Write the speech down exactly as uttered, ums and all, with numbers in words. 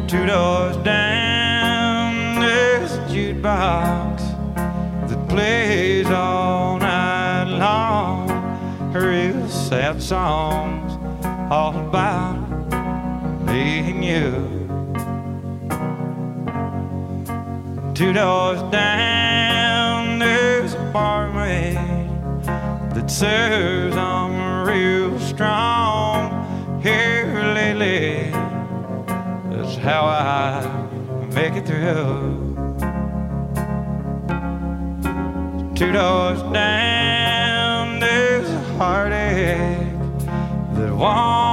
Two doors down, there's a jukebox that plays all night long. Real sad songs all about me and you. Two doors down, there's a barmaid that serves on real strong. Here lately, that's how I make it through. Two doors down, there's a heartache that won't